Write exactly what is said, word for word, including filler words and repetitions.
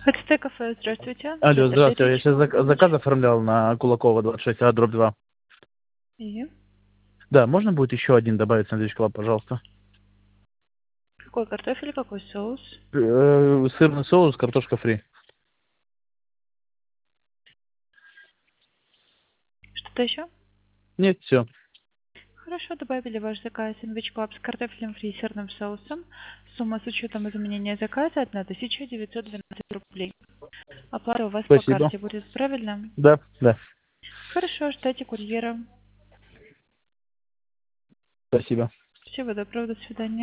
Хотите кафе? Здравствуйте. Алло, Петр здравствуйте. Я Лерич. сейчас зак- заказ оформлял на Кулакова двадцать шесть, а дробь два. И Да, можно будет еще один добавить сэндвич клаб, пожалуйста? какой картофель, какой соус? Э, Сырный соус, картошка фри. Что-то еще? Нет, все. Хорошо, добавили ваш заказ сэндвич клаб с картофелем фри и сырным соусом. Сумма с учетом изменения заказа тысяча девятьсот двенадцать рублей. Оплата у вас по Спасибо. карте будет, правильно? Да, да. Хорошо, ждайте курьера. Спасибо. Всего доброго, до свидания.